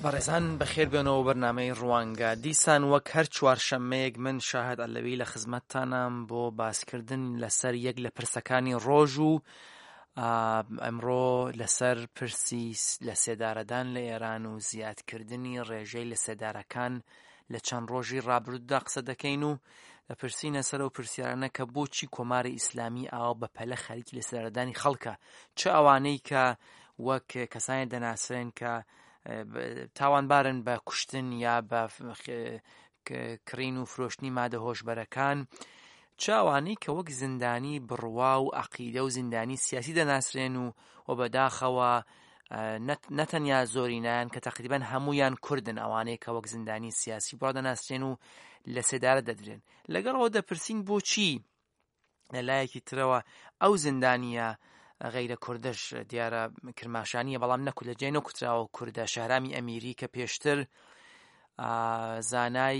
بەڕێزان بەخێر بێنەوە بەرنامەی ڕوانگە. دیسان وەک هەر چوارشەممەیەک من شاهد ئەلەوی لە خزمەتتانم بۆ باسکردن لەسەر یەک لە پرسەکانی ڕۆژ و ئەمڕۆ لەسەر پرسی لە سێدارەدان لە ئێران و زیادکردنی ڕێژەی لە سێدارەکان لە چەند ڕۆژی ڕابردوودا قسە دەکەین و دەپرسینە سەر و پرسیارانە کە بۆچی کۆماری ئیسلامی ئاوا بەپەلە خەریکی لە سێدارەدانی خەڵکە، چه ئەوانەی کە وەک کەسانی دەناسرێن کە تاوانبارن بە کوشتن یا بە کڕین و فرۆشتنی مادە هۆشبەرەکان، چاوانەی کە وەک زیندانی بڕوا و عەقیدە و زیندانی سیاسی دەناسرێن و بەداخەوە نەتەنیا زۆرینیان کە تەقریبەن هەمویان کوردن، ئەوانەی کە وەک زیندانی سیاسی بڕوا دەناسرێن و لە سێدارە دەدرێن. لەگەڵەوە دەپرسین بۆچی لەلایەکی ترەوە ئەو زیندانیە غەیرە کوردش دیارە کرماشانیە بەڵام نەکو لە جێ نەکوتراوە کوردە شارامی ئەمیری کە پێشتر زانای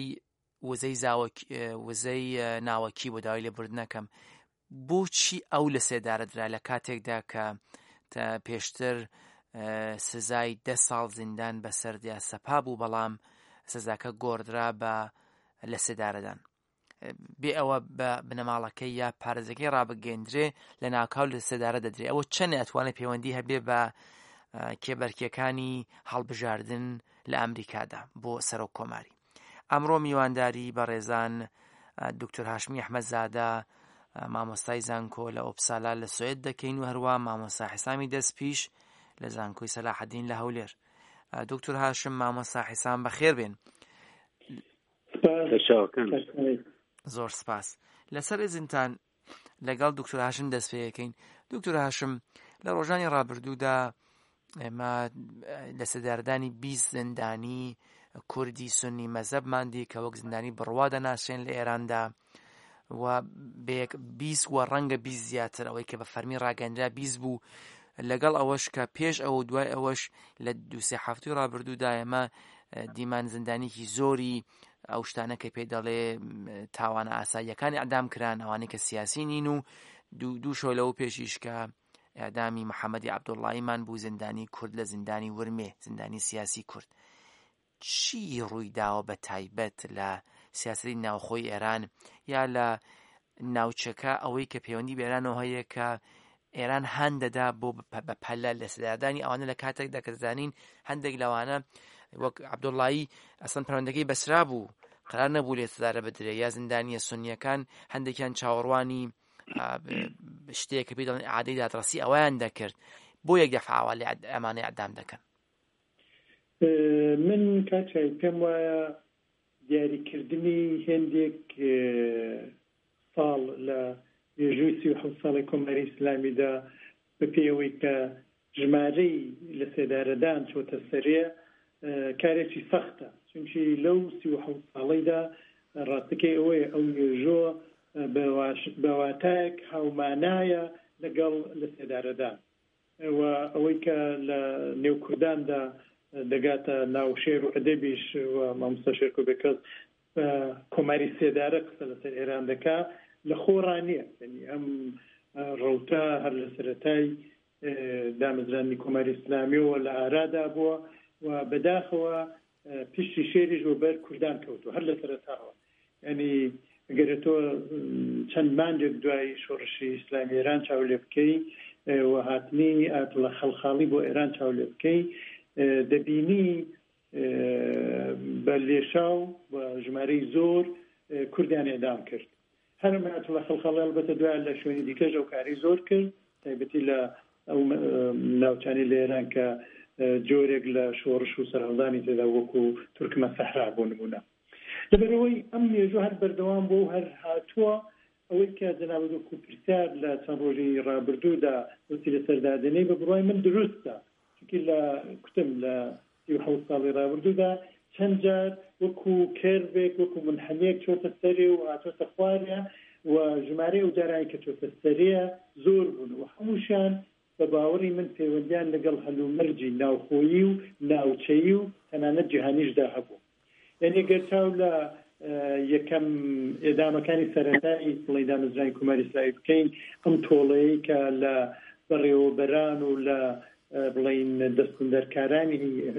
وزەی ناوەکی بۆ داوای لێبوردنەکەم، بۆچی ئەو لە سێدارە درا لە کاتێکدا کە پێشتر سزای 10 ساڵ زیندان بەسەر دیاسەپا بوو بەڵام سزاکە گۆڕدرا بە لە سێدارەدان بێ ئەوە بە بنەماڵەکەی یا پارێزەکەی ڕابگەیەندرێ لە ناوکاو لە سێدارە دەدرێت. ئەوە چەند ئەتوانێت پەیوەندی هەبێ بە کێبەرکیەکانی هەڵبژاردن لە ئەمریکادا بۆ سەرۆک کۆماری. ئەمڕۆ میوانداری بەڕێزان دکتۆر هاشمی ئەحمەدزادە مامۆستای زانکۆ لە ئۆپسالا لە سوێد دەکەین و هەروە مامۆستا حیسامی دەستپیش لە زانکۆی سەلاحەدین لە هەولێر. دکتۆر هاشم مامۆستا حیسام بەخێر بێن. زۆر سپاس. لەسەر ئێزنتان لەگەڵ دکتۆر هاشم دەست پێەکەین. دکتۆر هاشم لە ڕۆژانی ڕابردوودا ئێمە لە سێدارەدانی 20 زیندانی کوردی سونی مەزەبمان دی کە وەک زیندانی بڕوا دەناسرێن لە ئێراندا و 20 و ڕەنگە 20 زیاتر ئەوەی کە بە فەرمی ڕاگەاندرا 20 بوو، لەگەڵ ئەوەش کە پێش ئەوە دوای ئەوەش لە 2-3 هەفتەی ڕابردوودا ئێمە دیمان زیندانێکی زۆری ئەو شتانە کە پێی دەڵێ تاوانە ئاساییەکانی ئەعدام کران، ئەوانەی کە سیاسی نین و دوو شۆ لەو پێشیش کە ئەعدامی محەممەدی عەبدوڵڵاهیمان بوو زیندانی کورد لە زیندانی ورمێ، زیندانی سیاسی کورد. چی ڕووی داوە بە تایبەت لە سیاسەتی ناوخۆی ئێران یا لە ناوچەکە ئەوەی کە پەیوەندی بە ئێرانەوە هەیە کە ئێران هەند دەدا بۆ بەپەلە لە سێدارەدانی ئەوانە لە کاتێکدا کە دەزانین هەندێک لەوانە وەک عەبدوڵڵاهی ئەسڵەن پەروەردەکەی بەسرا بوو، قرار نەبوو لێ سزارە بدرێ، یا زیندانیە سونیەکان هەندێکیان چاوەڕوانی شتێک کە پێی دەڵێن عادەی دادڕەسی ئەویان دەکرد، بۆ یەک دەفعاوە لێ ئەمانەی ئەعدام دەکەن. من کاچای پێم وایە دیاریکردنی هێندێک ساڵ لە مێژووی 37 ساڵی کۆماری ئیسلامیدا بەپێی کە ژمارەی لە سێدارەدان چۆتە سەرێ کارێکی سەختە، چونکی لەو 37 ساڵیدا ڕاستەکەی ئەوەیە ئەو مێژۆ بەواتایەک هاومانایە لەگەڵ لە سێدارەدان و ئەوەی کە لە نێو کورداندا دەگاتە ناو شێر و ئەدەبیش و مامۆستا شێرکۆبێکەس کۆماری سێدارە قسە لەسەر ئێران دەکا لە خۆڕانیە، یعنی ئەم ڕەوتە هەر لە سەرەتای دامەزرانی کۆماری ئیسلامیەوە لە ئارادا بووە و بەداخەوە پشتی شێریش بۆ بەر کوردان کەوتووە هەر لە سەرەتاوە. یعنی ئەگەر تۆ چەند مانجێک دوای شۆڕشی ئیسلامی ئێران چاو لێ بکەی و هاتنی ئایەتوڵا خەلخاڵی بۆ ئێران چاو لێ بکەی، دەبینی بە لێشاو بە ژمارەی زۆر کوردیان ئێدام کرد. هەرم ئایەتوڵا خەلخاڵی البەتە دوای لە شوێنی دیکەش ئەو کاری زۆر کرد، تایبەتی لە ئەو ناوچانی لە ئێران کە جۆرێک لە شۆڕش و سەرهەڵدانی تێدا وەکو تورکمە سەحرا بۆ نمونە. لەبەرەوەی ئەم مێژوو هەر بەردەوام بۆ هەر هاتووە ئەوەی کە جەناب دکتۆر پرسیار لە چەند ڕۆژی ڕابردوودا وتی لە سەردادنەی بە بڕوای من دروستە، چونکی لە کوتم لە 37 ساڵی ڕابردوودا چەند جار وەکو کێربێک وەکو منحەنێک چۆتە سەرێ و هاتۆتە خوارێ و ژمارەی ئەو جارانی کە چۆتە سەرێ زۆر بوون و هەمووشیان بە باوەڕی من پەیوەندیان لەگەڵ هەلومەرجی ناوخۆیی و ناوچەیی و تەنانەت جیهانیشدا هەبوو. یعنی گەرچاو لە یەکەم ئێدامەکانی سەرەتایی بڵێ دامەزرانی کۆماری ئیسلامی بکەین ئەم تۆڵەیەی کە لە بەڕێوەبەران و لە بڵین دەستکردەرکارانی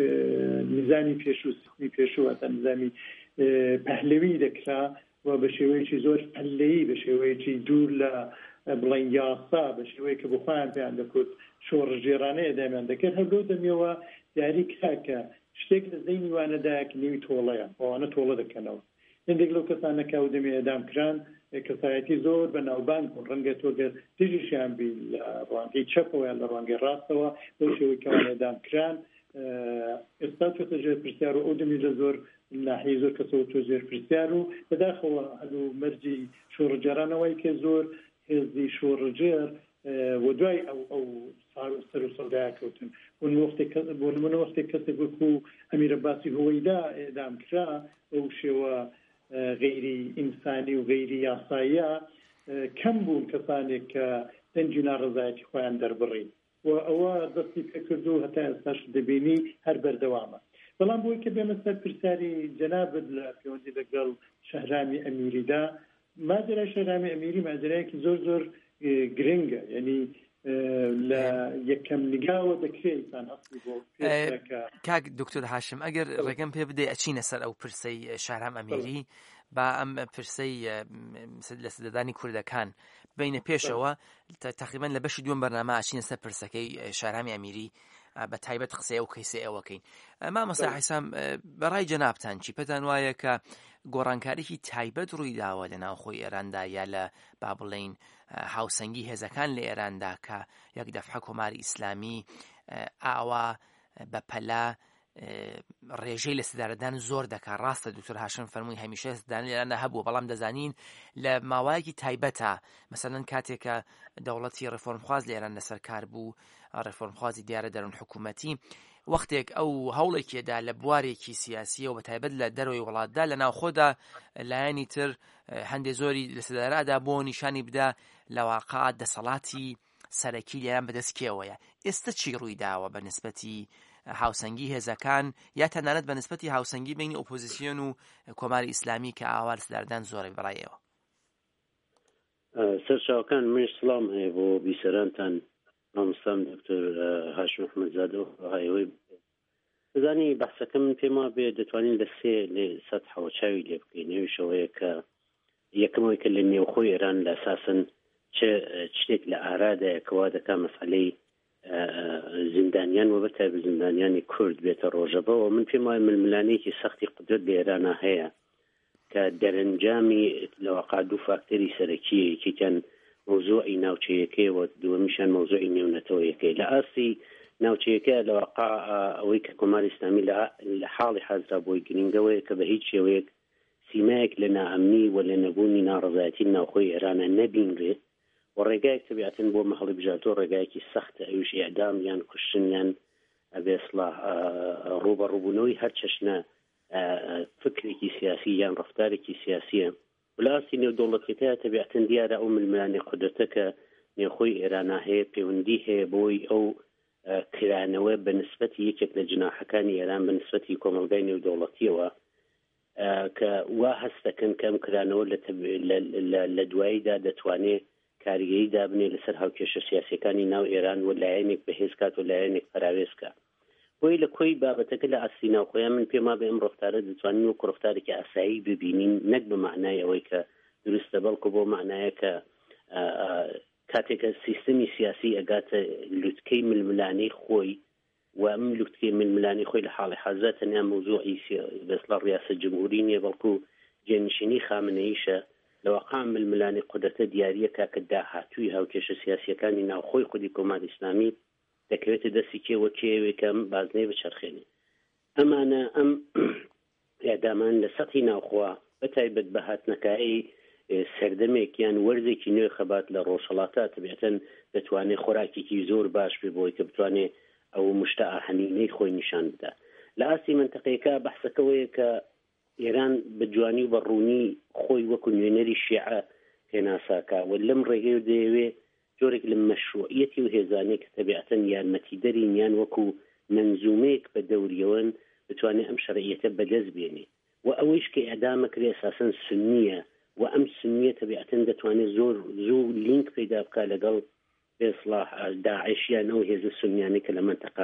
نظامی پێشوو سیستمی پێشوو هەتا نظامی پەهلەوی دەکرا و بە شێوەیەکی زۆر پەلەیی بە شێوەیەکی دوور لە بڵین یاسا بە شێوەیە کە بخۆیان پێیان دەکوت شۆڕژێرانەیە دامیان دەکرد هەر لۆ دەمیەوە دیاری کاکە شتێک لە زەینی وانەدایە کە نێوی تۆڵەیە ئەوانە تۆڵە دەکەنەوە هەندێک لەو کەسانە کە دەمی ئەدام کران کەسایەتی زۆر بە ناوبانگ بوون ڕەنگە تۆگە دژیشیان بی لە ڕوانگەی چەپەوە یان لە ڕوانگەی ڕاستەوە بەو شێوەی کەوان ئەدام کران ئێستا چۆتە ژێر پرسیار و ئەو دەمی لە زۆر ناحیەی زۆر کەسەوە تۆ ژێر پرسیار و بەداخەوە هەلوو مەرجی شۆڕجێرانەوەی کە زۆر هێزی شۆڕجێر و دوای ئەو سەر و سەودای کەوتن بۆ نمونە وەختێک کەسێک وەکو ئەمیر عەباسی هوەیدا ئێدام کرا ئەو شێوە غیری ئینسانی و غیری یاساییە کەم بوون کەسانێک کە دەنجی ناڕەزایەتی خۆیان دەربڕین و ئەوە دەستی پێکرد و هەتا ئێستاش دەبینی هەر بەردەوامە بەڵام بۆی کە بێمە سەر پرسیاری جەنابەت لە پەیوەندی لەگەڵ شەهرامی ئەمیریدا ماجرای شەهرامی ئەمیری ماجرایەکی زۆر زۆر گرنگە یعنی لە یەکەم نگاوە دەکرێتان هەستی بۆ کاک دکتۆر هاشم ئەگەر ڕێگەم پێ بدەی ئەچینە سەر ئەو پرسەی شەهرام ئەمیری با ئەم پرسەی لە سەدەدانی کوردەکان بینە پێشەوە تقریبا لە بەشی دووەم بەرنامە ئەچینە سەر پرسەکەی شەهرامی ئەمیری بە تایبەت قسەی ئەو کەیسە ئەوەکەین مامەستا حیسام بەڕای جەنابتان چی پێتان وایە کە گۆڕانکاریی تایبەت ڕووی داوە لە ناوخۆی ئێراندا یا لە با بڵێین هاوسەنگی هێزەکان لە ئێراندا کە یەک دەفعە کۆماری ئیسلامی ئاوا بە پەلا ڕێژەی لە سدارەدان زۆر دەکات ڕاستە دکتۆر هاشم فەرمووی هەمیشە سدان لێرانە هەبووە بەڵام دەزانین لە ماوەیەکی تایبەتە مەسەلەن کاتێکە دەوڵەتی ڕێفۆرمخواز لە ئێران لەسەر کار بوو ڕێفۆرمخوازی دیارە دەرون حکوومەتی وەختێک ئەو هەوڵێکێدا لە بوارێکی سیاسیە و بە تایبەت لە دەرەوەی وڵاتدا لە ناوخۆدا لایەنی تر هەندێک زۆری لە سدارادا بۆ نیشانی بدا لە واقع دەسەڵاتی سەرەکی لێران بەدەستکێوەیە ئێستا چی ڕووی داوە بە نسبەتی هاوسەنگی هێزەکان یا تەنانەت بە نسبەتی هاوسەنگی بینی ئۆپۆزیسیۆن و کۆماری ئیسلامی کە ئاوار سداردان زۆرە بەڕایەوە سەرچاوەکان منش سڵام هەیە بۆ بیسەرانتان مامۆستام دکتۆر هاشم ئەحمەدزادە و هایەوەی بزانی بەحسەکە من پێما بێ دەتوانین لە سێ لێ سەد حەوەچاوی لێ بکەین نوێشەوەیە کە یەکەمەوەی کە لە نێوخۆی ئێران لە ئەساسن شتێک لە ئارادایە کەوا دەکا مەسئلەی زیندانیان و بەتایبەت زیندانیانی کورد بێتە ڕۆژەبەوە من پێم وایە ململانەیەکی سەختی قدرت لە ئێرانە هەیە کە دەرەنجامی لەواقع دوو فاکتەری سەرەکیە یەکێکیان مۆزوعی ناوچەیەکەی و دووەمیشیان مۆزوعی نێونەتەوەیەکەی لە ئاسی ناوچەیەکە لەواقع ئەوەی کە کۆماری ئیسلامی لە حاڵی حەزرا بۆی گرنگەوەیە کە بە هیچ شێوەیەک سیمایەک لە نائەمنی و لە نەبوونی ناڕەزایەتی ناوخۆی ئێرانە نەبینرێت و ڕێگایەک تەبیعەتەن بۆ مەهەڵی بژاتۆ ڕێگایەکی سەختە ئەویش ئیعدام یان کوشتن یان ئەبێ ئیسلاح ڕوبەڕووبوونەوەی هەر چەشنە فکرێکی سیاسی یان ڕەفتارێکی سیاسیە بلاسی نێودوڵەتیەکە تەبیعەتەن دیارە ئەو ململانی قودرەتە کە نێوخۆی ئێرانە هەیە پەیوەندی هەیە بۆی ئەو کرانەوە بە نسبەتی یەکێک لە جناحەکانی ئێران بە نسبەتی کۆمەلگای نێودوڵەتیەوە کە وا هەست دەکەن کە ئەم کرانەوە لە دواییدا دەتوانێت کاریگەری دابنێ لەسەر هاوکێشە سیاسیەکانی ناو ئێران و لایەنێک بەهێزکات و لایەنێک پەراوێزکە بۆی لە کۆی بابەتەکە لە ئاسی ناوخۆیان من پێما بێ ئەم ڕفتارە دەتوانین وەکو ڕفتارێکی ئاسایی ببینین نەک بە معنای ئەوەی کە دروستە بەڵکو بۆ معنایە کە کاتێکە سیستەمی سیاسی ئەگاتە لوتکەی ململانەی خۆی و ئەم لوتکەی ململانی خۆی لە حاڵی حەزە تەنیا مۆزوعی بەسڵە ڕیاسەت جمهوری نییە بەڵکو جێنشینی خامنەییشە لەواقع ململانی قودرەتە دیاریە کاکە داهاتووی هاوکێشە سیاسیەکانی ناوخۆی خودی کۆماری ئیسلامی دەکەوێتە دەستی کێوە کێوێکم بازنەی بچەرخێنێ ئەمانە ئەم ئێدامان لە سەطحی ناوخوا بەتایبەت بە هاتنەکایی سەردەمێک یان وەرزێکی نوێ خەبات لە ڕۆژهەڵاتە تەبیعەتەن دەتوانێت خۆراکێکی زۆر باش بێ بۆی کە بتوانێت ئەو مشتە ئاهەنینەی خۆی نیشان بدا لە ئاسی منتەقەیەکە بەحسەکەوەیە کە ئێران بە جوانی و بەڕوونی خۆی وەکو نوێنەری شیعە هێناساکە و لەم ڕێگەی دەیەوێت جۆرێک لە مەشروعیەتی و هێزانێک کە تەبیعەتەن یارمەتیدەرین یان وەکو منزومەیەک بە دەوریەوەن بتوانێت ئەم شەرعیەتە بەدەست بێنێ و ئەوەیش کە ئەدامەکرێ ئەساسەن سنیە و ئەم سنیە تەبیعەتەن دەتوانێت زۆر زوو لینک پەیدا بکات لەگەڵ بإصلاح داعشیان ئەو هێزە سونیانی کە لە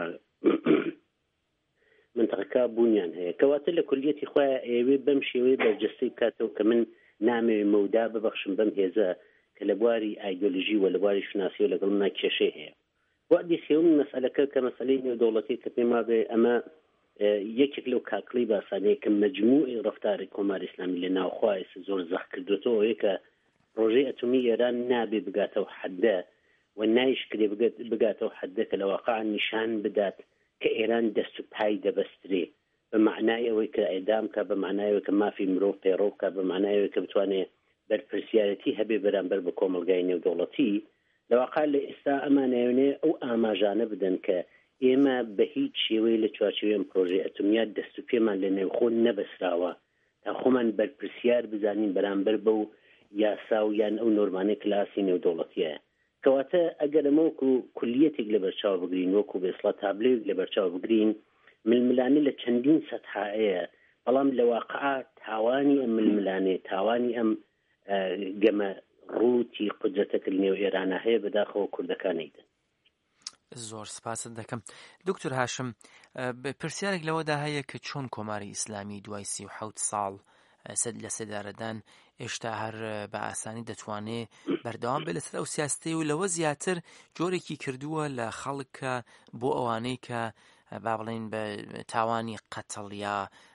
منطقەکە بوونیان هەیە کەواتە لە کولیەتی خۆیان ئێوێ بەم شێوەیە بەرجەستەی بکاتەوە کە من نامەوێ مەودا ببەخشم بەم هێزە کە لە بواری ئایدۆلۆژی و لە بواری شناسی و لەگەڵ ناکێشەی هەیە وەدی خێون مەسئلەکە کە مەسئلەی نێودەوڵەتی کە پێما بێ ئەمە یەکێک لەو کاکڵی باسانەیە کە مەجموعی ڕەفتاری کۆماری ئیسلامی لە ناوخوای زۆر زەخ کردوێتەوە کە ڕۆژەی ئەتۆمی ئێران نابێ بگاتەوە حەدە و نایشکرێ بگاتەوە حەدە کە لە واقع نیشان بدات کە ئێران دەست و پای دەبەسترێ بە معنای ئەوەی کە ئێدام کە بە معنایەوەی کە مافی مرۆڤ پەیڕۆ بکە بە معنایەوەی کە بتوانێت بەرپرسیارەتی هەبێ بەرامبەر بە کۆمەلگای نێودەوڵەتی لە واقع لە ئێستا ئەمانەیەنێ ئەو ئاماژانە بدەن کە ئێمە بە هیچ شێوەی لە چوارچێوەی ئەم پرۆژەی ئەتۆمیات دەست و پێمان لە نێوخۆ نەبەسراوە تا خۆمان بەرپرسیار بزانین بەرامبەر بەو یاسا و یان ئەو نۆرمانەی کلاسی نێودەوڵەتیە کەواتە ئەگەر ئەمە وەکو کولیەتێک لە بەرچاو بگرین وەکو بێسڵات تابلێک لە بەرچاو بگرین ململانە لە چەندین سەتحەیە بەڵام لە واقع تاوانی ئەم ململانێ تاوانی ئەم گەمە ڕووتی قودرەتەکە نێو ئێرانە هەیە بەداخەوە کوردەکانەیدن زۆر سپاست دەکەم دکتۆر هاشم پرسیارێک لەوەدا هەیە کە چۆن کۆماری ئیسلامی دوای 37 ساڵ لە سێدارەدان ئێشتا هەر بە ئاسانی دەتوانێت بەردەوام بێت لەسەر ئەو سیاستەی و لەوە زیاتر جۆرێکی کردووە لە خەڵکە بۆ ئەوانەی کە با بڵێن بە تاوانی قەتڵ یا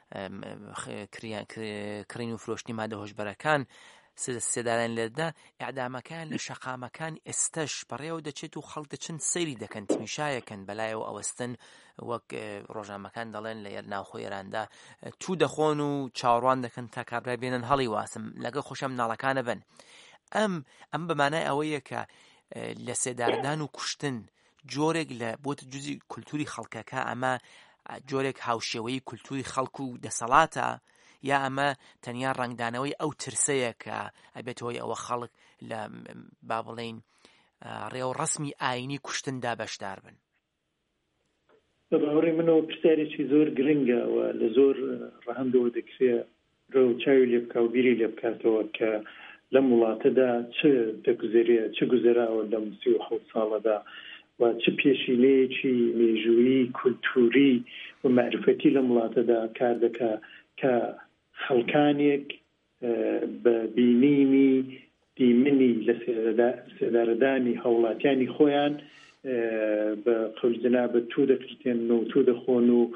کڕین و فرۆشتنی مادە هۆشبەرەکان سێداران لێدا ئیعدامەکان لە شەقامەکان ئێستش بەڕێوە دەچێت و خەڵک دەچن سەیری دەکەن تمیشایەکەن بەلایەوە ئەوەستن وەک ڕۆژنامەکان دەڵێن لە ناوخۆی ئێراندا تو دەخۆن و چاوەڕوان دەکەن تا کابرا بێنن هەڵی واسم لەگەڵ خۆشە مناڵەکانە بن ئەم بەمانای ئەوەیە کە لە سێداردان و کوشتن جۆرێک لە بۆتە جوزی کولتوری خەڵکەکە ئەمە جۆرێک هاوشێوەی کولتوری خەڵک و دەسەڵاتە یا ئەمە تەنیا ڕنگدانەوەی ئەو ترسەیە کە ئەبێت هۆی ئەوە خەڵک لە با بڵێن ڕێو ڕسمی ئاینی کوشتندا بەشدار بن بەڕێ منەوە پرسیارێکی زۆر گرنگە و لە زۆر ڕەهەندەوە دەکرێت ڕێو چاوی لێ بکە و بیری لێ بکاتەوە کە لەم وڵاتەدا چ دەگوزێرێت چ گوزەراوە لەم 37 ساڵەدا و چ پێشینەیەکی مێژوویی کولتوری و معرفەتی لەم وڵاتەدا کار دەکا کە خەڵکانێک بە بینینی دیمنی لە سێدارەدانی هەوڵاتیانی خۆیان بە قەولجنا بە تو دەکرێن و تو دەخۆن و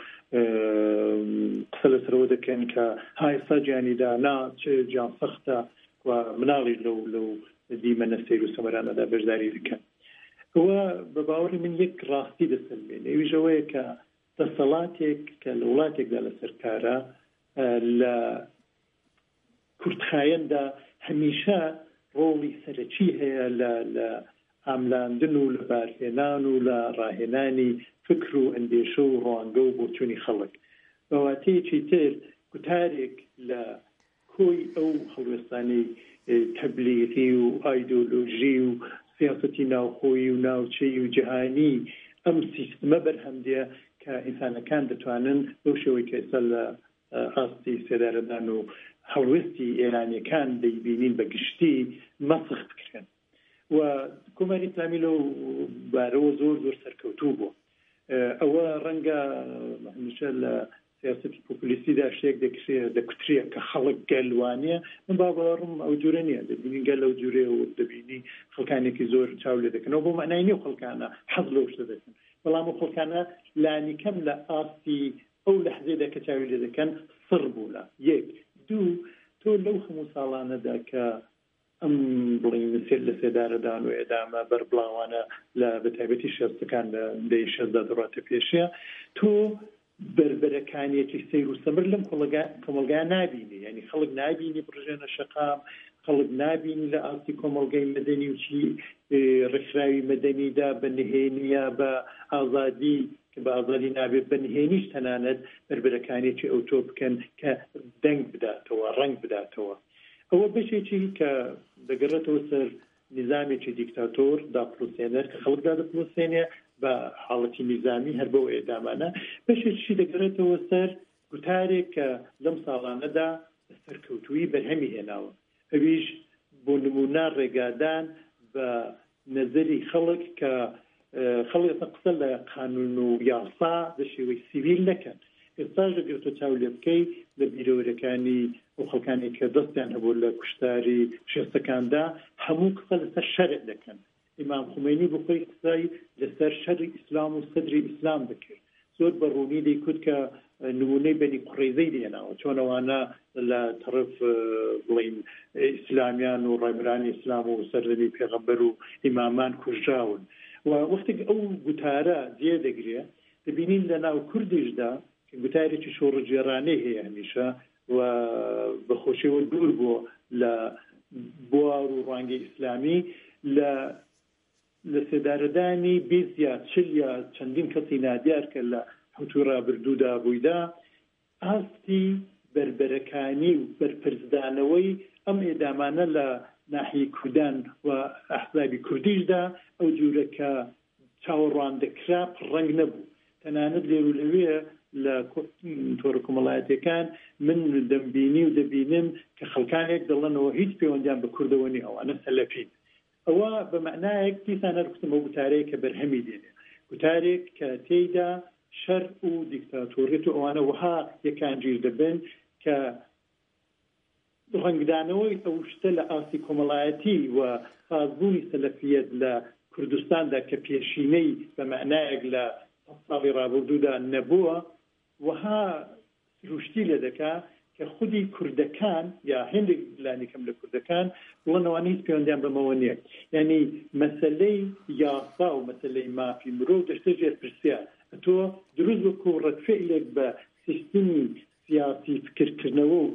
قسە لەسەرەوە دەکەن کە های سەجیانیدا نا چ جان سەختە و مناڵی لەو دیمەنە سیر و سەمەرانەدا بەشداری دەکەن ئەوە بە باوەڕی من یەک ڕاستی دەسەلمێنێ ئەویژەوەیە کە دەسەڵاتێک کە لە وڵاتێکدا لەسەر کارە لە کورتخایەندا هەمیشە ڕۆڵی سەرەکی هەیە لە ئاملاندن و لە بارهێنان و لە ڕاهێنانی فکر و ئەندێشە و ڕوانگە و بۆچوونی خەڵک بەواتەیەکی تر گوتارێک لە کۆی ئەو هەڵوێستانەی تەبلیغی و ئایدۆلۆژی و سیاسەتی ناوخۆیی و ناوچەی و جیهانی ئەم سیستمە بەرهەمدێ کە ئینسانەکان دەتوانن بەو شێوەی کە ئێستا لە ئاستی سێدارەدان و هەڵوێستی ئێرانیەکان دەیبینین بە گشتی مەسخ بکرێن و کۆماری ئیسلامی لەو بارەوە زۆر زۆر سەرکەوتوو بوو ئەوە ڕەنگە هەمیشە لە سیاسەتی پۆپولیستیدا شتێک دەکوترێ کە خەڵک گەلوانێ من باوەڕم ئەو جوورە نییە دەبینی گەل لەو جوورێ و دەبینی خەڵکانێکی زۆر چاو لێ دەکەنەوە بۆ معنای نییە خەڵکانە حەز لەو شتە دەکەن بەڵام ئەو خەڵکانە لانی کەم لە ئاستی ئەو لەحزەیەدا کە چاوی لێ دەکەن سڕ بوو لە یەک دوو تۆ لەو هەموو ساڵانەدا کە ئەم بڵین لە سێدارەدان و ئێدامە بەربڵاوانە لە بەتایبەتی شێستەکان لە دەی شێزدا دەڕاتە پێشەیە تۆ بربەرەکانیەکی سیر و سەمر لەم کۆمەلگا نابینی یعنی خەڵک نابینی بڕژێنە شەقام خەڵک نابینی لە ئاستی کۆمەلگای مەدەنی و چی ڕێکخراوی مەدەنیدا بە نهێنیە بە ئازادی کە بە ئازادی نابێت بە نهێنیش تەنانەت بربەرەکانێکی ئەو تۆ بکەن کە دەنگ بداتەوە ڕەنگ بداتەوە ئەوە بەشێکی کە دەگەڕێتەوە سەر نظامێکی دیکتاتۆر داپلوسێنەر کە خەڵکدا دەپلوسێنێ بە حاڵەتی نظامی هەر بەو ئێدامانە بەشێکی دەگەڕێتەوە سەر گوتارێک کە لەم ساڵانەدا سەرکەوتووی بەرهەمی هێناوە ئەویش بۆ نمونە ڕێگادان بە نظری خەڵک کە خەڵک قسە لە قانون و یاسا بە شێوەی سیڤیل نەکەن. ئێستاش ئەگەر تۆ چاو لێ بکەی لە بیرۆرەکانی و خەڵکانی کە دەستیان هەبوو لە کوشتاری شێستەکاندا هەموو قسە لەسەر شەرع دەکەن. ئیمام خومینی بخۆی قسەی لەسەر شەرعی ئیسلام و سەدری ئیسلام دەکرد. زۆر بەڕوونی دەیکوت کە نمونەی بەنی قوڕەیزەی دێناوە چۆنەوانە لە طرف بڵین ئیسلامیان و ڕێبرانی ئیسلام و سەردەمی پێغەمبەر و ئیمامان کوژراون. و وەختێک ئەو گوتارە جێ دەگرێ دەبینین لە ناو کوردیشدا کە گوتارێکی شۆڕەجێرانەی هەیە هەمیشە و بەخۆشیەوە دوور بووە لە بوار و ڕانگەی ئیسلامی لە سێدارەدانی بیست یا چل یا چەندین کەسی نادیار کە لە حوتوو ڕابردوودا بوویدا ئاستی بربەرەکانی و بەرپرسدانەوەی ئەم ئێدامانە لە ناحیە کوردان و ئەحزابی کوردیشدا ئەو جوورە کە چاوەڕوان دەکرا ڕەنگ نەبوو. تەنانەت لێر و لەوێ لە تۆڕە کۆمەڵایەتیەکان من دەمبینی و دەبینم کە خەڵکانێک دەڵێنەوە هیچ پەیوەندیان بە کوردەوەنی ئەوانە سەلەفین. ئەوە بە معنایەک دیسان هەرکوتم ئەو گوتارەیە کە بەرهەمی دێنێ، گوتارێک کە تێیدا شەر و دیکتاتۆریەت و ئەوانە وها یەکانگیر دەبن کە ڕەنگدانەوەی ئەو شتە لە ئاسی کۆمەڵایەتی و خازبوونی سەلەفیەت لە کوردستاندا کە پێشینەی بە معنایەک لە ساڵی ڕابردوودا نەبووە وها سروشتی لە دەکا کە خودی کوردەکان یا هێندێک لانیکەم لە کوردەکان بڵێنەوە هیچ پەیوەندیان بەمەوە نییە. یعنی مەسەلەی یاسا و مەسەلەی مافی مرۆڤ دەشتە ژێرپرسیە تۆ دروست وەکو ڕەتفعلێک بە سیستمی سیاسی فکرکردنەوە و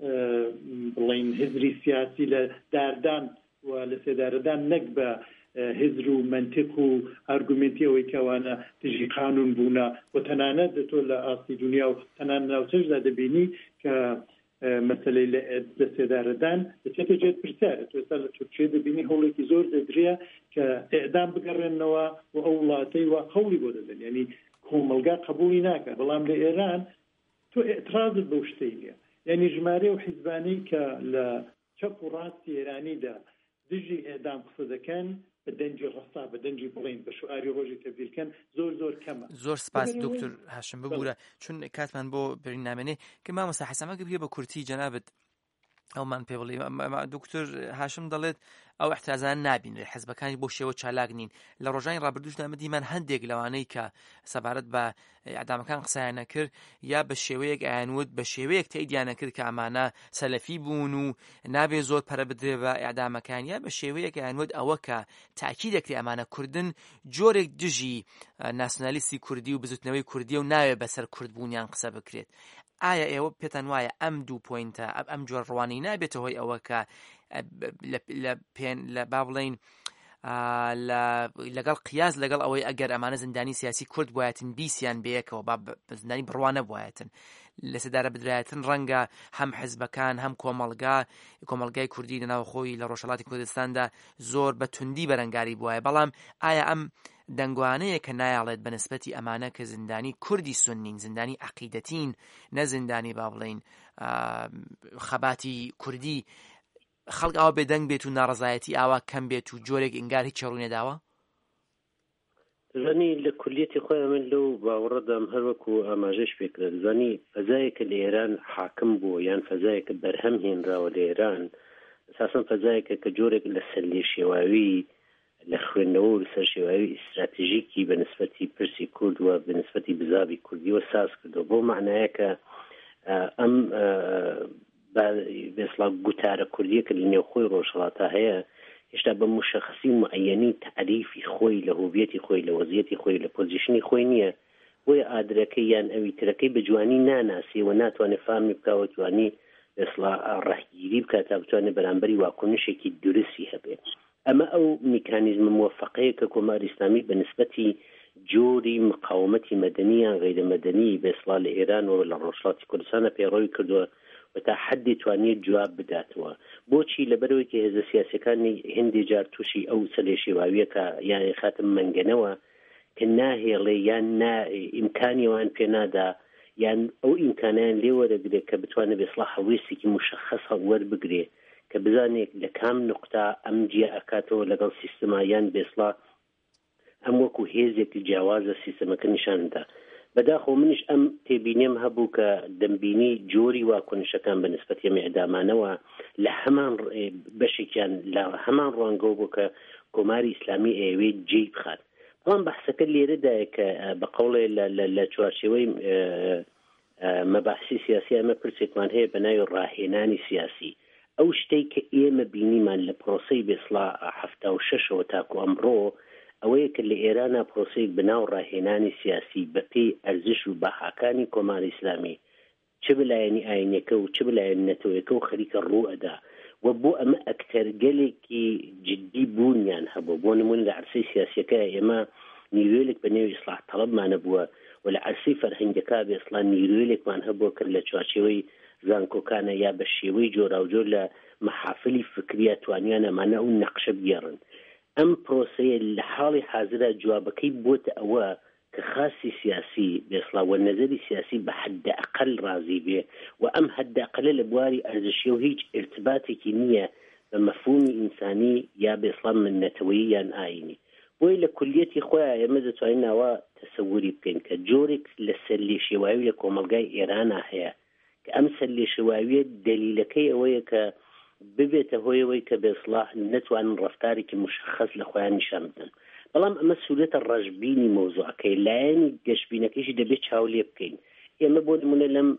بڵین هزری سیاسی لە داردان و لە سێدارەدان نەک بە هزر و منطق و ئارگومنتی ئەوەی کەوانە دژی قانون بوونە و تەنانەت دەتۆ لە ئاستی دنیا و تەنان ناوچەشدا دەبینی کە مەسەلەی لە سێدارەدان دەچێتە جێت پرسیارە. تۆ ئێستا لە تورکیە دەبینی هەوڵێکی زۆر دەدرێ کە ئێعدام بگەڕێنەوە و ئەو وڵاتەی وا هەوڵی بۆ دەدەن، یعنی کۆمەلگا قبولی ناکە. بەڵام لە ئێران تۆ ئێترازت بەو شتەی نیە، یعنی ژمارە و حیزبانی کە لە چەپ و ڕاستی ئێرانیدا دژی ئێعدام قسە دەکەن بە دەنجی ڕستا بە دەنجی بڵین بە شعاری ڕۆژی تەبدیلکەن زۆر کەمە. زۆر سپاس دکتۆر هاشم ببوورە چون کاتمان بۆ بەرنامێنێ کە مامۆستا حەسەمەگە بێ بە کورتی جەنابەت ئەومان پێ بڵێ دکتۆر هاشم دەڵێت ئەو احترازان نابینێ حەزبەکانی بۆ شێوە چالاک نین. لە ڕۆژانی ڕابردووشدا مەدیمان هەندێک لەوانەی کە سەبارەت بە ئەعدامەکان قسەیان نەکرد یا بە شێوەیەک ئایانوت بە شێوەیەک تەیدیان نەکرد کە ئەمانە سەلەفی بوون و نابێ زۆر پەرە بدرێ بە ئەعدامەکان، یا بە شێوەیەک ئایانوت ئەوە کە تاکی دەکرێت ئەمانە کوردن جۆرێک دژی ناسیۆنالیستی کوردی و بزوتنەوەی کوردی و ناوێ بەسەر کوردبوونیان قسە بکرێت. ئایا ئێوە پێتان وایە ئەم دوو پۆینتە ئەم جۆر ڕوانی نابێتە هۆی ئەوە کە لە با بڵین لەگەڵ قیاس لەگەڵ ئەوەی ئەگەر ئەمانە زندانی سیاسی کورد بایەتن بیسیان بەیەکەوە با زندانی بڕوانە بایەتن لە سێدارە بدرایەتن ڕەنگە هەم حیزبەکان هەم کۆمەلگای کوردی لەناوخۆی لە ڕۆژهەڵاتی کوردستاندا زۆر بە توندی بەرەنگاری بووایە. بەڵام ئایا ئەم دەنگوانەیە کە نایاڵێت بە نسبەتی ئەمانە کە زندانی کوردی سنین زندانی عەقیدەتین نە زندانی با بڵین خەباتی کوردی خەڵک ئەوە بێدەنگ بێت و ناڕەزایەتی ئاوا کەم بێت و جۆرێک ئینگار هیچ چێڕوونێ داوە؟ زانی لە کولیەتی خۆی من لەو باوەڕەدام هەر وەکو ئاماژەش پێکرد زانی فەزایەکە لە ئێران حاکم بووە یان فەزایەکە بەرهەم هێنراوە لە ئێران ئەساساً فەزایەکە کە جۆرێک لە سەر لێشێواوی لە خوێندنەوە و لەسەر شێواوی ئیستراتیژیکی بە نسبەتی پرسی کورد و بە نسبەتی بزابی کوردیوە ساز کردەوە بۆ معنایە کە ئەم بێسڵا گوتارە کوردیەکە لە نێوخۆی ڕۆژهەڵاتە هەیە هێشتا بە مشخصی معەنی تعریفی خۆی لە هویەتی خۆی لە وەزیەتی خۆی لە پۆزیشنی خۆی نییە بۆیە ئادرەکەی یان ئەوی ترەکەی بە جوانی ناناسی و ناتوانێت فامی بکاوە توانی بێسڵا ڕاهگیری بکات تا بتوانێت بەرامبەری واکنشێکی درستی هەبێت. ئەمە ئەو میکانیزم موفقەیە کە کۆماری ئیسلامی بە نسبەتی جۆری مقاومەتی مەدەنی یان غەیرە مەدەنی بێسڵا لە ئێران و لە ڕۆژهەڵاتی کوردستانە پەیڕەوی کردووە و تا حدی توانێت جواب بداتەوە. بۆچی لەبەرەوەی کە هێزە سیاسەکانی هێندی جار تووشی ئەو سەرێشێواویە کە یان خاتم منگەنەوە کە ناهێڵێ یان ئیمکانیەوان پێ نادا یان ئەو ئیمکانیان لێ وەرەگرێت کە بتوانێت بێسڵا هەڵوێستێکی مشخص وەربگرێ کە بزانێت لە کام نقطە ئەم جیا ئەکاتەوە لەگەڵ سیستەمایان بێسڵا ئەم وەکو هێزێکی جیاوازە سیستەمەکە نیشاندا. بەداخۆ منیش ئەم تێبینێم هەبوو کە دەمبینی جۆری واکۆنشەکان بە نسبەت ئێدامانەوە لە هەمان بەشێکیان لە هەمان ڕوانگە بوو کە کۆماری ئیسلامی ئێوێ جێی بخات. بەڵام بەحسەکە لێرەدایە کە بە قەوڵێ لە چوارچێوەی مەباحثی سیاسی ئەمە پرسێکمان هەیە بە ناوی ڕاهێنانی سیاسی. ئەو شتەی کە ئێمە بینیمان لە پرۆسەی بێسڵا 76ەوە تاکو ئەمڕۆ ئەوەیە کە لە ئێرانە پرۆسەیەک بناو ڕاهێنانی سیاسی بەپێی ئەرزش و بەهاکانی کۆماری ئیسلامی چ بلایەنی ئاینەکە و چ بلایەن نەتەوەیەکە و خەریکە ڕوئەدا و بۆ ئەمە ئەکتەرگەلێکی جدی بوونیان هەبوو. بۆ نمونە لە عەرسەی سیاسیەکە ئێمە نیروێلێک بە نێوی ئیسلاح تەڵەبمانە بووە و لە عەرسەی فەرهەنگەکە بێسڵان نیروێلێکمان هەبووە کە لە چوارچێوەی زانکۆکانە یا بە شێوەی جۆراوجۆر لە مەحافلی فکریە توانیان ئەمانە ئەو نەقشە بگێڕن. ئەم پرۆسەیە لە حاڵی حاضرە جوابەکەی بۆتە ئەوە کە خاصی سیاسی بێسڵا و نەزەری سیاسی بە حدە ئەقل ڕازی بێ و ئەم حدە ئەقلە لە بواری ئەرزشی و هیچ ارتباطێکی نییە بە مەفهومی ئینسانی یا بێسڵا منەتەوەیی یان ئاینی. بۆی لە کولیەتی خۆیان ئێمە دەتوانین ناوە تەسەووری بکەین کە جۆرێک لە سەرلێشێواوی لە کۆمەلگای ئێرانە هەیە کە ئەم سەرلێشێواویە دەلیلەکەی ئەوەیە کە ببێتە هۆیەوەی کە بێسڵاح نەتوانن ڕەفتارێکی مشخص لە خۆیان نیشان بدەن. بەڵام ئەمە سوورەتە ڕەشبینی مۆزوعەکەی لایەنی گەشتبینەکەیشی دەبێت چاولێ بکەین. ئێمە بۆ نمونە لەم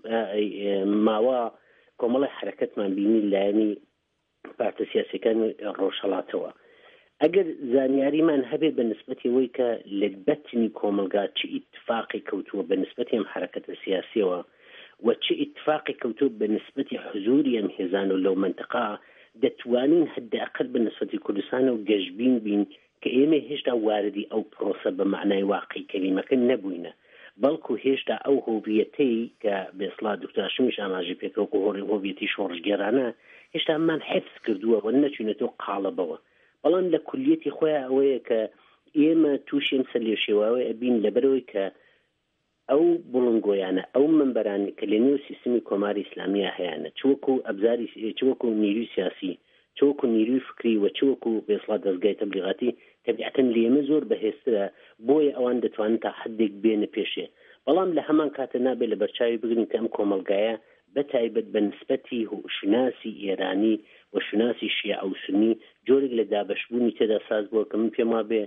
ماوە کۆمەڵی حرەکەتمان بینی لایەنی پارتە سیاسیەکانی ڕۆژهەڵاتەوە. ئەگەر زانیاریمان هەبێ بە نسبەتی ئەوەی کە لە بەتنی کۆمەلگا چ ئیتفاقی کەوتووە بە نسبەتی ئەم حرەکەتە سیاسیەوە و چه اتفاقی کەوتووە بە نسبەتی حزوری ئەم هێزان و لەو منطقە دەتوانین حداقل بە نسبەتی کوردستانە و گەشتبین بین کە ئێمە هێشتا واردی ئەو پرۆسە بە معنای واقعی کەلیمەکە نەبووینە، بەڵکو هێشتا ئەو هۆڤیەتەی کە بێسڵا دکتۆر هاشمیش ئاماژەی پێکەوە هۆڕی هۆڤیەتی شۆڕژگێرانە هێشتا ئەممان حفظ کردووە و نەچوونێتەوە قاڵەبەوە. بەڵام لە کولیەتی خۆیان ئەوەیە کە ئێمە تووشیم سەرلێشێواوە ئەبین لەبەرەوەی کە ئەو بڵنگۆیانە ئەو منبەرانی کە لە نێو سیستمی کۆماری ئیسلامیە هەیەە چوەکو ئەبزاری چوەکو نیروی سیاسی چوەکو نیروی فکری و چوەکو بێسڵا دەستگای تەبلیغاتی تەبیعەتەن لێمە زۆر بەهێزترە بۆیە ئەوان دەتوانن تا حدێک بێنە پێشێ. بەڵام لە هەمان کاتە نابێت لە بەرچاوی بگرین کە ئەم کۆمەلگایە بەتایبەت بە نسبەتی شناسی ئێرانی و شناسی شیعە ئەو سنی جۆرێک لە دابەشبوونی تێدا ساز بووە کە من پێم وابێ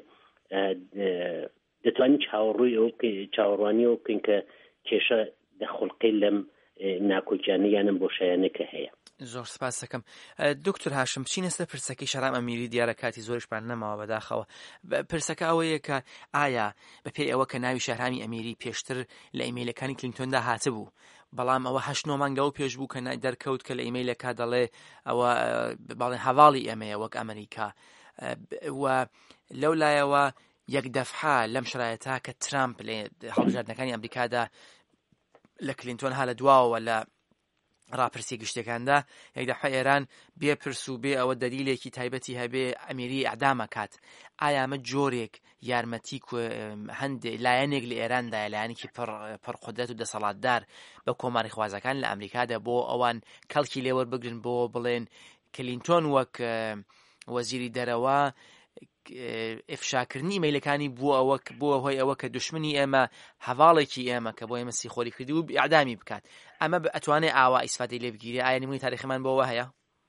دەتوانین چاوەڕووی ئەو چاوەڕوانی ئەو بکەین کە کێشە دەخڵقی لەم ناکۆکیانە یانم بۆشایانەکە هەیە. زۆر سپاس دەکەم. دکتۆر هاشم بچینە سەر پرسەکەی شەرام ئەمیری دیارە کاتی زۆرشمان نەماوە بەداخەوە. پرسەکە ئەوەیە کە ئایا بەپێی ئەوە کە ناوی شەهرامی ئەمیری پێشتر لە ئیمەیلەکانی کلینتۆندا هاتبوو، بەڵام ئەوە 8 مانگە و پێش بوو کە دەرکەوت کە لە ئیمەیلەکە دەڵێ ئەوە باڵێن هەواڵی ئەمەیە وەک ئەمریکا، و لەو لایەوە یەک دەفعە لەم شرایەتە کە ترامپ لە هەڵبژاردنەکانی ئەمریکادا لە کلینتۆن هەڵە دواوە لە ڕاپرسی گشتەکاندا یەک دەفعە ئێران بێپرس و بێ ئەوە دەلیلێکی تایبەتی هەبێ ئەمیری ئەعدامەکات. ئایا ئەمە جۆرێک یارمەتی هەندێک لایەنێک لە ئێراندا لایەنێکی پڕ قودرەت و دەسەڵاتدار بە کۆماری خوازەکان لە ئەمریکادا بۆ ئەوان کەڵکی لێوەربگرن بۆ بڵێن کلینتۆن وەک وەزیری دەرەوە ئفشاکردنی ئیمەیلەکانی بووە هۆی ئەوە کە دوشمنی ئێمە هەواڵێکی ئێمە کە بۆ ئێمە سیخۆری کردی و ئیعدامی بکات. ئەمە ئەتوانێت ئاوا ئیسفادەی لێ بگیرێ؟ ئایا نمونەی تاریخمان بۆەوە هەیە؟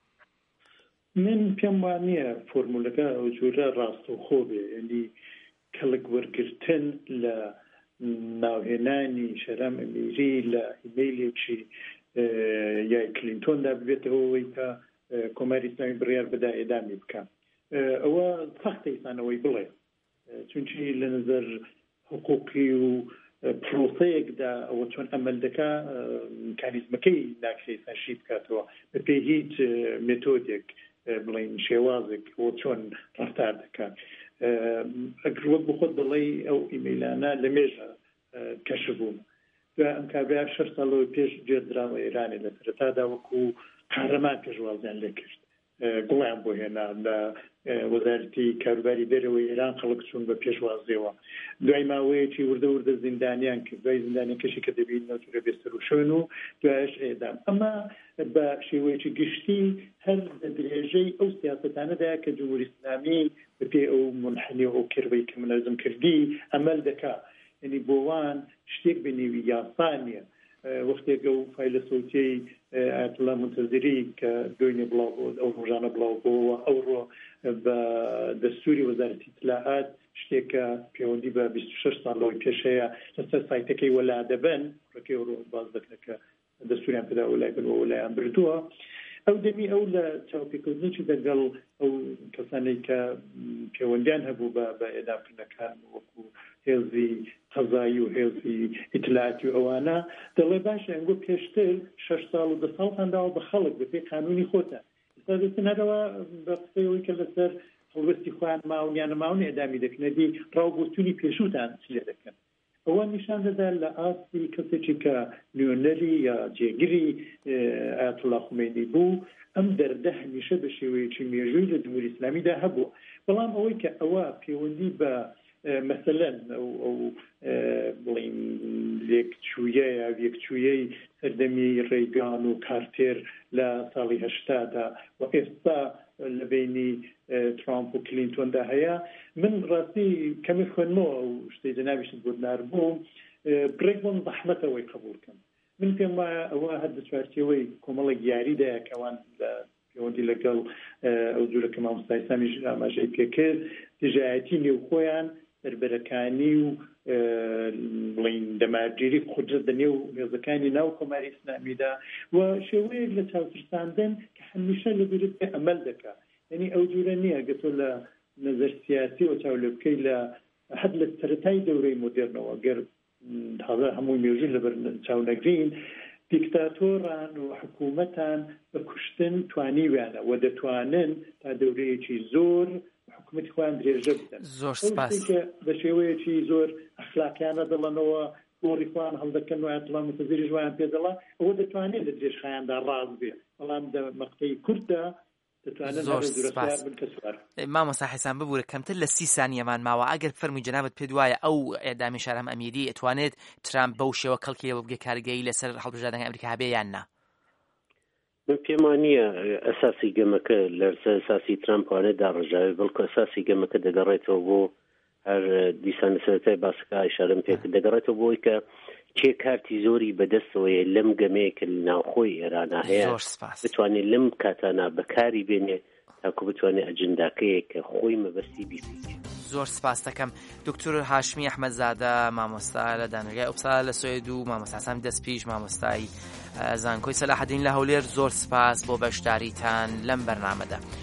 من پێم وانییە فۆرمولەکە ئەو جۆرە ڕاستەوخۆ بێ، یعنی کەڵک وەرگرتن لە ناوهێنانی شەرام ئەمیری لە ئیمەیلێکی یای کلینتۆندا ببێتەوەی کە کۆماری ئیسلامی بڕیار بدا ئێدامی بکەن. ئەوە سەختە ئینسانەوەی بڵێ، چونکی لە نظر حقوقی و پرۆسەیەکدا ئەوە چۆن ئەمەل دەکا میکانیزمەکەی ناکرێت سەرشی بکاتەوە بەپێی هیچ مێتۆدێک بڵین شێوازێک ئەوە چۆن ڕفتار دەکات. ئەگەر وەک بخۆت دڵی ئەو ئیمەیلانە لە مێژە کەشف بوون ئەم کابرا 6 ساڵەوەی پێش جێدراوە ئێرانی لە سەرەتادا وەکو قارەمان پێشوازیان لێ کرد، گوڵیان بۆ هێنا لە وەزارەتی کاروباری دەرەوەی ئێران خەڵک چوون بە پێشوازیەوە، دوای ماوەیەکی وردە زیندانیان کرد، دوای زیندانیەکەشی کە دەبینەوە بێستەر و شوێن و دوایش ئێدام. ئەمە بە شێوەیەکی گشتی هەر درێژەی ئەو سیاستانەدا کە جمهوری ئیسلامی بەپێ ئەو منحنی و ئەو کردەی کە منەظم کردی ئەمەل دەکا یعنی بۆوان شتێک بنێوی یاسانیە وەختێک ئەو فایلە سەوتیەی ئایەتوڵا منتەزیری کە دوێنێ بڵاو بۆ ئەو ڕۆژانە بڵاو بۆەوە ئەوڕۆ بە دەستوری وەزارەتی اطلاعات شتێکە پەیوەندی بە 26 ساڵەوەی پێش هەیە لەسەر سایتەکەی وەلا دەبن ڕێکەی ڕۆ باز دەکرێت کە دەستوریان پێدا وەلای بن و وەلایان بردووە ئەو دەمی ئەو لە چاوپێکردنێکی دەگەڵ ئەو کەسانەی کە پەیوەندیان هەبوو بە ئێدامکردنەکان وەکو هێزی قەزایی و هێزی ئیتلاعاتی و ئەوانە دەڵێ باشە ئەنگۆ پێشتر 6 ساڵ و 10 ساڵتان داوە بە خەڵک بەپێ قانونی خۆتان ئێستا دەستن هەرەوە بە قسەیەوەی کە لەسەر هەڵوەستی خۆیان ماون یان نەماون ئێدامی دەکەنەبی ڕاوبۆچوونی پێشووتان لێ دەکەن ئەوە نیشان دەدا لە ئاستی کەسێکی کە نیۆنەری یا جێگیری ئایەتوڵا خومینی بوو ئەم دەردە هەمیشە بە شێوەیەکی مێژووی لە جمهوری ئیسلامیدا هەبوو بەڵام ئەوەی کە ئەوە پەیوەندی بە مثلا ئەو بڵین لێکچوویە یا یەکچوویەی سەردەمی ڕێگان و کارتێر لە ساڵی 80دا و ئێستا لە بینی ترامپ و کلینتۆندا هەیە من ڕاستی کەمی خوێنمەوە و شتەی جەنابیشت بۆ ناربوو بڕێک بۆم زەحمەتەوەی قبول بکەم من پێم وایە ئەوە هەر بە چوارچێوەی کۆمەڵێک یاریدایە کەوان لە پەیوەندی لەگەڵ ئەو جوورە کە مامۆستا ئیسلامیش ئاماژەی پێکرد دژایەتی نێو خۆیان سەربەرەکانی و بڵین دەماگیری قودرەت لەنێو هێزەکانی ناو کۆماری ئیسلامیدا و شێوەیەک لە چاوترساندن کە هەمیشە لەبیرت پێ ئەمەل دەکات یعنی ئەو جوورە نییە گە تۆ لە نەزەر سیاسی و چاو لێ بکەی لە حد لە سەرەتای دەورەی مۆدێرنەوە گەر تازە هەمووی مێژوو لەبەر چاونەگرین دیکتاتۆران و حکوومەتان بە کوشتن توانیویانە و دەتوانن تا دەورەیەکی زۆر حکومەتی خۆیان درێژە بدەن زۆر سپاس بە شێوەیەکی زۆر ئەخلاقیانە دەڵەنەوە گۆڕی خۆیان هەڵدەکەن و ئایەتوڵا منتەزیری جوایان پێ دەڵا ئەوە دەتوانێت لە درێژخایاندا ڕاز بێ بەڵام لە مەقتەی کورتدا زۆر سپاس مامۆستا حەسان ببوورە کەمتر لە 30 سانیەمان ماوە ئەگەر فەرمووی جەنابەت پێت وایە ئەو ئێدامی شارەم ئەمیری ئەتوانێت ترامپ بەو شێوە کەڵکی لێوە بگە کارگەیی لەسەر هەڵبژاردنەکانی ئەمریکا هەبێ یان نا من پێم وانییە ئەساسی گەمەکە لەسەر ئەساسی ترامپوانێت داڕژاوی بەڵکو ئەساسی گەمەکە دەگەڕێتەوە بۆ هەر دیسان سەرەتای باسەکە ئیشارەم پێکرد دەگەڕێتەوە بۆی کە چێ کارتی زۆری بەدەستەوەیە لەم گەمەیە کە ناوخۆی ئێرانە هەیە بتوانێت لەم کاتانە بەکاری بێنێ تاکو بتوانێت ئەجنداکەیە کە خۆی مەبەستی بیفیت. زۆر سپاس دەکەم دکتۆر هاشمی ئەحمەدزادە مامۆستا لە دانوێگای ئوپسالا لە سوێد و مامۆستا حەسان دەستپیش مامۆستای زانکۆی سەلاحەدین لە هەولێر زۆر سپاس بۆ بەشداریتان لەم بەرنامەدا.